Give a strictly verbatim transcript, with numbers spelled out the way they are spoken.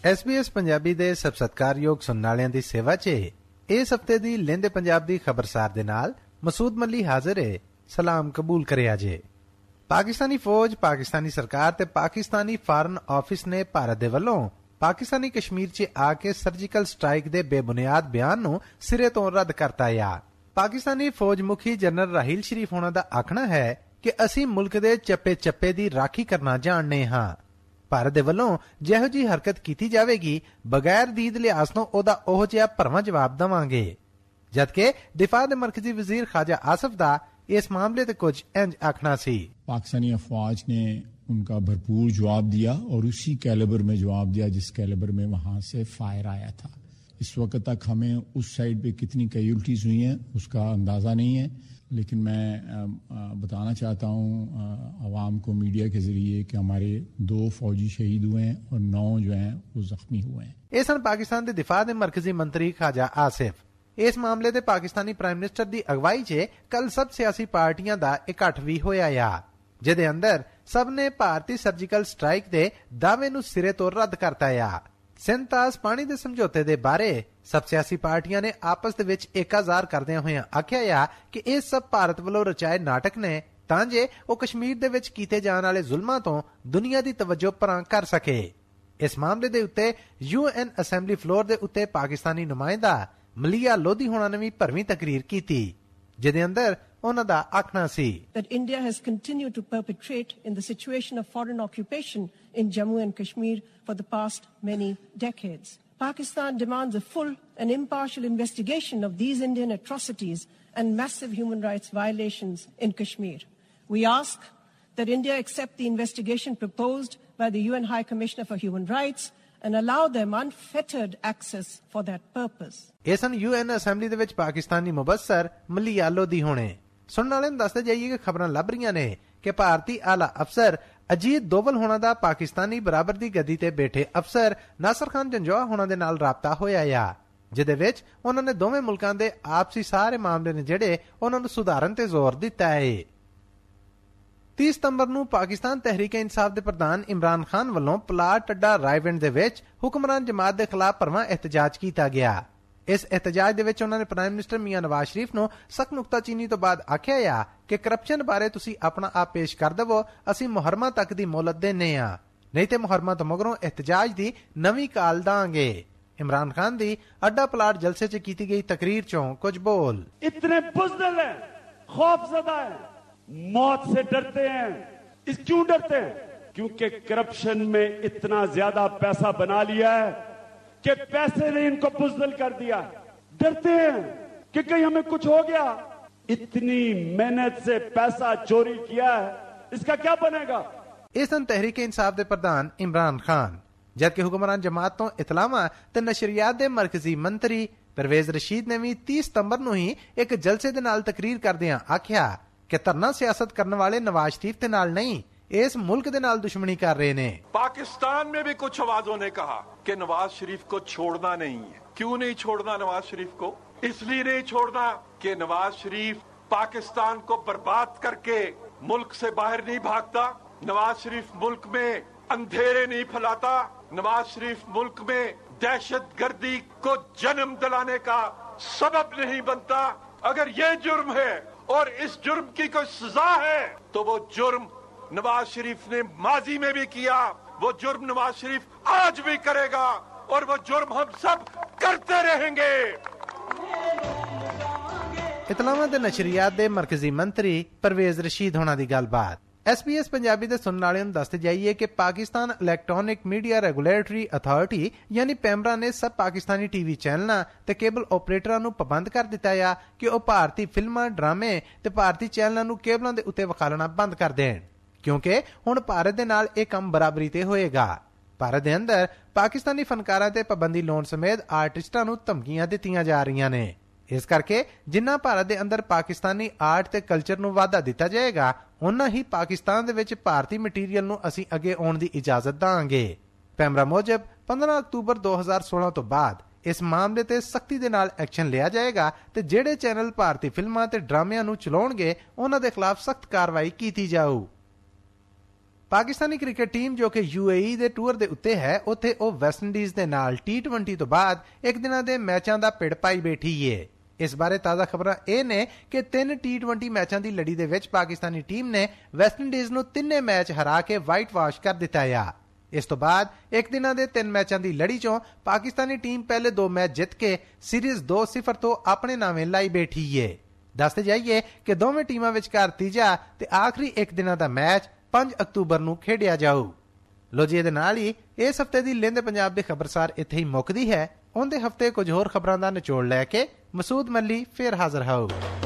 S B S Punjabi ਦੇ ਸਭ ਸਤਿਕਾਰਯੋਗ ਸੁਣਨ ਵਾਲਿਆਂ ਦੀ ਸੇਵਾ 'ਚ ਇਸ ਹਫ਼ਤੇ ਦੀ ਲਹਿੰਦੇ ਪੰਜਾਬ ਦੀ ਖਬਰਸਾਰ ਦੇ ਨਾਲ ਮਸੂਦ ਮੱਲੀ ਹਾਜ਼ਰ ਹੈ। ਸਲਾਮ ਕਬੂਲ ਕਰਿਆ ਜੇ। ਪਾਕਿਸਤਾਨੀ ਫੌਜ, ਪਾਕਿਸਤਾਨੀ ਸਰਕਾਰ ਤੇ ਪਾਕਿਸਤਾਨੀ ਫਾਰਨ ਆਫਿਸ ਨੇ ਭਾਰਤ ਦੇ ਵੱਲੋਂ ਪਾਕਿਸਤਾਨੀ ਕਸ਼ਮੀਰ 'ਚ ਆ ਕੇ ਸਰਜੀਕਲ ਸਟ੍ਰਾਈਕ ਦੇ ਬੇਬੁਨਿਆਦ ਬਿਆਨ ਨੂੰ ਸਿਰੇ ਤੋਂ ਰੱਦ ਕਰਤਾ ਆ। ਪਾਕਿਸਤਾਨੀ ਫੌਜ ਮੁਖੀ ਜਨਰਲ ਰਾਹੀਲ ਸ਼ਰੀਫ ਹੋਣਾ ਦਾ ਆਖਣਾ ਹੈ ਕਿ ਅਸੀਂ ਮੁਲਕ ਦੇ ਚੱਪੇ ਚੱਪੇ ਦੀ ਰਾਖੀ ਕਰਨਾ ਜਾਣਦੇ ਹਾਂ। ਭਾਰਤ ਦੇ ਵੱਲੋਂ ਜਿਹੋ ਜਿਹੀ ਹਰਕਤ ਕੀਤੀ ਜਾਵੇਗੀ, ਬਗੈਰ ਦੀਦ ਲਿਹਾਜ਼ ਤੋਂ ਉਹਦਾ ਉਹ ਜਿਹਾ ਭਰਵਾਂ ਜਵਾਬ ਦੇਵਾਂਗੇ। ਜਦਕਿ ਦਿਫਾ ਦੇ ਮਰਕਜ਼ੀ ਵਜ਼ੀਰ ख्वाजा आसिफ ਦਾ इस मामले से कुछ इंज आखना सी। पाकिस्तानी अफवाज ने उनका भरपूर जवाब दिया और उसी कैलिबर में जवाब दिया जिस कैलिबर में वहां से फायर आया था। इस वक्त तक हमें उस साइड पे कितनी कैजुअल्टीज हुई हैं उसका अंदाजा नहीं है, लेकिन मैं बताना चाहता हूँ अवाम को मीडिया के जरिए कि हमारे दो फौजी शहीद हुए हैं और नौ जो हैं वो जख्मी हुए हैं। इस सन पाकिस्तान के दिफा के मरकजी मंत्री ख्वाजा आसिफ इस मामले ਦੇ ਪਾਕਿਸਤਾਨੀ ਪ੍ਰਾਈਮ ਮਿਨਿਸਟਰ ਦੀ ਅਗਵਾਈ 'ਚ ਕੱਲ ਸਭ ਸਿਆਸੀ ਪਾਰਟੀਆਂ ਦਾ ਇਕੱਠ ਵੀ ਹੋਇਆ ਆ, ਜਿਹਦੇ ਅੰਦਰ ਸਭ ਨੇ ਭਾਰਤੀ ਸਰਜੀਕਲ ਸਟ੍ਰਾਈਕ ਦੇ ਦਾਅਵੇ ਨੂੰ ਸਿਰੇ ਤੋਂ ਰੱਦ ਕਰਤਾ ਆ। ਸਿੰਤਾਸ ਪਾਣੀ ਦੇ ਸਮਝੌਤੇ ਦੇ ਬਾਰੇ ਸਭ ਸਿਆਸੀ ਪਾਰਟੀਆਂ ਨੇ ਆਪਸ ਦੇ ਵਿੱਚ ਏਕਾ ਜ਼ਾਹਰ ਕਰਦਿਆਂ ਹੋਇਆਂ ਆਖਿਆ ਆ ਕਿ ਇਹ ਸਭ ਭਾਰਤ ਵੱਲੋਂ ਰਚਾਏ ਨਾਟਕ ਨੇ ਤਾਂ ਜੇ ਉਹ ਕਸ਼ਮੀਰ ਦੇ ਵਿੱਚ ਕੀਤੇ ਜਾਣ ਵਾਲੇ ਜ਼ੁਲਮਾਂ ਤੋਂ ਦੁਨੀਆ ਦੀ ਤਵੱਜੋ ਪਰਾਂ ਕਰ ਸਕੇ। ਇਸ ਮਾਮਲੇ ਦੇ ਉੱਤੇ ਯੂ ਐਨ ਅਸੈਂਬਲੀ ਫਲੋਰ ਦੇ ਉੱਤੇ ਪਾਕਿਸਤਾਨੀ ਨੁਮਾਇੰਦਾ ਮਲੀਆ ਲੋਧੀ ਹੋਣਾ ਨੇ ਵੀ ਭਰਵੀਂ ਤਕਰੀਰ ਕੀਤੀ, ਜਿਹਦੇ ਅੰਦਰ ਉਹਨਾਂ ਦਾ ਆਖਣਾ ਸੀ that India has continued to perpetrate in the situation of foreign occupation in Jammu and Kashmir for the past many decades. Pakistan demands a full and impartial investigation of these Indian atrocities and massive human rights violations in Kashmir. We ask that India accept the investigation proposed by the U N High Commissioner for Human Rights and allow them unfettered access for that purpose. ਇਸ ਨੂੰ U N assembly ਦੇ ਵਿੱਚ ਪਾਕਿਸਤਾਨੀ ਮੁਬੱਸਰ ਮਲੀਆ ਲੋਧੀ ਹੋਣੇ। ਸੁਣਨ ਵਾਲਿਆਂ ਨੂੰ ਦੱਸਦੇ ਜਾਈਏ ਕਿ ਖਬਰਾਂ ਲੱਭ ਰਹੀਆਂ ਨੇ ਕਿ ਭਾਰਤੀ ਆਲਾ ਅਫਸਰ ਅਜੀਤ ਦੋਵਲ ਹੋਣਾ ਦਾ ਪਾਕਿਸਤਾਨੀ ਬਰਾਬਰ ਦੀ ਗੱਦੀ ਤੇ ਬੈਠੇ ਅਫਸਰ ਨਾਸਰ ਖਾਨ ਜੰਜੋਆ ਹੋਣਾ ਦੇ ਨਾਲ ਰਾਬਤਾ ਹੋਇਆ ਆ, ਜਿਹਦੇ ਵਿੱਚ ਉਹਨਾਂ ਨੇ ਦੋਵੇਂ ਮੁਲਕਾਂ ਦੇ ਆਪਸੀ ਸਾਰੇ ਮਾਮਲੇ ਨੇ ਜਿਹੜੇ ਉਹਨਾਂ ਨੂੰ ਸੁਧਾਰਨ ਤੇ ਜ਼ੋਰ ਦਿੱਤਾ ਹੈ। ਤੀਹ ਸਤੰਬਰ ਨੂੰ ਪਾਕਿਸਤਾਨ ਤਹਿਰੀਕ ਇਨਸਾਫ ਦੇ ਪ੍ਰਧਾਨ ਇਮਰਾਨ ਖਾਨ ਵੱਲੋਂ ਪਲਾਟ ਅੱਡਾ ਰਾਏਵਿੰਡ ਦੇ ਵਿੱਚ ਹੁਕਮਰਾਨ ਜਮਾਤ ਦੇ ਖਿਲਾਫ ਭਰਵਾਂ ਇਹਤਜਾਜ ਕੀਤਾ ਗਿਆ। ਇਸ ਇਹਤਜਾਜ ਦੇ ਵਿੱਚ ਉਹਨਾਂ ਨੇ ਪ੍ਰਾਈਮ ਮਿਨਿਸਟਰ ਮੀਆਂ ਨਵਾਜ਼ ਸ਼ਰੀਫ ਨੂੰ ਸਖਤ ਨੁਕਤਾਚੀਨੀ ਤੋਂ ਬਾਅਦ ਆਖਿਆ ਆ ਕਿ ਕਰਪਸ਼ਨ ਬਾਰੇ ਤੁਸੀਂ ਆਪਣਾ ਆਪ ਪੇਸ਼ ਕਰ ਦੇਵੋ, ਅਸੀਂ ਮੁਹਰਮਾਂ ਤੱਕ ਦੀ ਮੋਹਲਤ ਦੇਣੇ ਆ, ਨਹੀਂ ਤੇ ਮੁਹਰਮਾਂ ਤੋਂ ਮਗਰੋਂ ਇਹਤਜਾਜ ਦੀ ਨਵੀਂ ਕਾਲ ਦਾਂਗੇ। ਇਮਰਾਨ ਖਾਨ ਦੀ ਅੱਡਾ ਪਲਾਟ ਜਲਸੇ 'ਚ ਕੀਤੀ ਗਈ ਤਕਰੀਰ 'ਚੋਂ ਕੁਝ ਬੋਲ इतने बुज़दिल हैं, खौफज़दा हैं, मौत से डरते हैं। इस क्यों डरते हैं? क्योंकि करप्शन में इतना ज्यादा पैसा बना लिया है कि पैसे ने इनको बुज़दिल कर दिया। डरते हैं कि कहीं हमें कुछ हो गया। इतनी मेहनत से पैसा चोरी किया है, इसका क्या बनेगा? इस दिन तहरीक इंसाफ के प्रधान इमरान खान, जबकि हुक्मरान जमात तो इतलावा ते नशरियात के मरकजी मंत्री परवेज रशीद ने भी तीस सितंबर ਨੂੰ ਹੀ एक जलसे ਦੇ ਨਾਲ तकरीर करदियां आख्या कि धरना सियासत करने वाले नवाज शरीफ के नाल नहीं, इस मुल्क के नाल दुश्मनी कर रहे ने। पाकिस्तान में भी कुछ आवाजों ने कहा कि नवाज शरीफ को छोड़ना नहीं है। क्यों नहीं छोड़ना नवाज शरीफ को? इसलिए नहीं छोड़ना कि नवाज शरीफ पाकिस्तान को बर्बाद करके मुल्क से बाहर नहीं भागता, नवाज शरीफ मुल्क में अंधेरे नहीं फैलाता, नवाज शरीफ मुल्क में दहशत गर्दी को जन्म दिलाने का सबब नहीं बनता। अगर ये जुर्म है और इस जुर्म की कोई सजा है तो वो जुर्म नवाज शरीफ ने माजी में भी किया, वो जुर्म नवाज शरीफ आज भी करेगा और वो जुर्म हम सब करते रहेंगे। इतलावा दे नशरियात दे मरकजी मंत्री परवेज रशीद होना दी गलबात। एस बी एस पंजाबी ਦੇ ਸੁਣਨ ਵਾਲਿਆਂ ਨੂੰ ਦੱਸਦੇ ਜਾਈਏ ਕਿ Pakistan electronic media regulatory authority ਯਾਨੀ ਪੈਮਰਾ ਨੇ ਸਭ ਪਾਕਿਸਤਾਨੀ ਟੀਵੀ ਚੈਨਲਾਂ ਤੇ ਕੇਬਲ ਆਪਰੇਟਰਾਂ ਨੂੰ ਪਾਬੰਦ ਕਰ ਦਿੱਤਾ ਆ ਕਿ ਉਹ ਭਾਰਤੀ ਫਿਲਮਾਂ, ਡਰਾਮੇ ਤੇ ਭਾਰਤੀ ਚੈਨਲਾਂ ਨੂੰ ਕੇਬਲਾਂ ਦੇ ਉੱਤੇ ਵਿਖਾਲਣਾ ਬੰਦ ਕਰ ਦੇਣ, ਕਿਉਂਕਿ ਹੁਣ ਭਾਰਤ ਦੇ ਨਾਲ ਇਹ ਕੰਮ ਬਰਾਬਰੀ ਤੇ ਹੋਏਗਾ। ਭਾਰਤ ਦੇ ਅੰਦਰ ਪਾਕਿਸਤਾਨੀ ਫਨਕਾਰਾਂ ਤੇ ਪਾਬੰਦੀ ਲਾਉਣ ਸਮੇਤ ਆਰਟਿਸਟਾਂ ਨੂੰ ਧਮਕੀਆਂ ਦਿੱਤੀਆਂ ਜਾ ਰਹੀਆਂ ਨੇ। ਇਸ ਕਰਕੇ ਜਿੰਨਾ ਭਾਰਤ ਦੇ ਅੰਦਰ ਪਾਕਿਸਤਾਨੀ ਆਰਟ ਤੇ ਕਲਚਰ ਨੂੰ ਵਾਧਾ ਦਿੱਤਾ ਜਾਏਗਾ, ਉਨਾ ਹੀ ਪਾਕਿਸਤਾਨ ਦੇ ਵਿੱਚ ਭਾਰਤੀ ਮਟੀਰੀਅਲ ਨੂੰ ਅਸੀਂ ਅੱਗੇ ਆਉਣ ਦੀ ਇਜਾਜ਼ਤ ਦਾਂਗੇ। ਪੈਮਰਾ ਮੁਜਬ ਪੰਦਰਾਂ ਅਕਤੂਬਰ ਦੋ ਹਜ਼ਾਰ ਸੋਲਾਂ ਤੋਂ ਬਾਅਦ ਇਸ ਮਾਮਲੇ ਤੇ ਸਖਤੀ ਦੇ ਨਾਲ ਐਕਸ਼ਨ ਲਿਆ ਜਾਏਗਾ ਤੇ ਜਿਹੜੇ ਚੈਨਲ ਭਾਰਤੀ ਫਿਲਮਾਂ ਤੇ ਡਰਾਮਿਆਂ ਨੂੰ ਚਲਾਉਣਗੇ ਉਹਨਾਂ ਦੇ ਖਿਲਾਫ ਸਖਤ ਕਾਰਵਾਈ ਕੀਤੀ ਜਾਊ। ਪਾਕਿਸਤਾਨੀ ਕ੍ਰਿਕਟ ਟੀਮ ਜੋ ਕਿ ਯੂਏਈ ਦੇ ਟੂਰ ਦੇ ਉੱਤੇ ਹੈ, ਉੱਥੇ ਉਹ ਵੈਸਟ ਇੰਡੀਜ਼ ਦੇ ਨਾਲ ਟੀ ਟਵੈਂਟੀ ਤੋਂ ਬਾਅਦ ਇੱਕ ਦਿਨਾਂ ਦੇ ਮੈਚਾਂ ਦਾ ਪਿੜ ਪਾਈ ਬੈਠੀ ਏ। ਇਸ ਬਾਰੇ ਤਾਜ਼ਾ ਖਬਰਾਂ ਇਹ ਨੇ ਕਿ ਤਿੰਨ ਟੀ ਟਵੈਂਟੀ ਮੈਚਾਂ ਦੀ ਲੜੀ ਦੇ ਵਿੱਚ ਪਾਕਿਸਤਾਨੀ ਟੀਮ ਨੇ ਵੈਸਟ ਇੰਡੀਜ਼ ਨੂੰ ਤਿੰਨੇ ਮੈਚ ਹਰਾ ਕੇ ਵਾਈਟ ਵਾਸ਼ ਕਰ ਦਿੱਤਾ ਆ। ਇਸ ਤੋਂ ਬਾਅਦ ਇੱਕ ਦਿਨਾਂ ਦੇ ਤਿੰਨ ਮੈਚਾਂ ਦੀ ਲੜੀ ਚੋਂ ਪਾਕਿਸਤਾਨੀ ਟੀਮ ਪਹਿਲੇ ਦੋ ਮੈਚ ਜਿੱਤ ਕੇ ਸੀਰੀਜ਼ ਦੋ ਸਿਫਰ ਤੋਂ ਆਪਣੇ ਨਾਵੇਂ ਲਾਈ ਬੈਠੀ ਏ। ਦੱਸਦੇ ਜਾਈਏ ਕਿ ਦੋਵੇਂ ਟੀਮਾਂ ਵਿਚਕਾਰ ਤੀਜਾ ਤੇ ਆਖਰੀ ਇੱਕ ਦਿਨਾਂ ਦਾ ਮੈਚ ਪੰਜ ਅਕਤੂਬਰ ਨੂੰ ਖੇਡਿਆ ਜਾਊ। ਲੋ ਜੀ, ਇਹਦੇ ਨਾਲ ਹੀ ਇਸ ਹਫਤੇ ਦੀ ਲਹਿੰਦੇ ਪੰਜਾਬ ਦੇ ਖਬਰਸਾਰ ਇੱਥੇ ਹੀ ਮੁੱਕਦੀ ਹੈ। ਉਹਦੇ ਹਫਤੇ ਕੁਝ ਹੋਰ ਖਬਰਾਂ ਦਾ ਨਿਚੋੜ ਲੈ ਕੇ ਮਸੂਦ ਮੱਲੀ ਫੇਰ ਹਾਜ਼ਰ ਹੋਊ।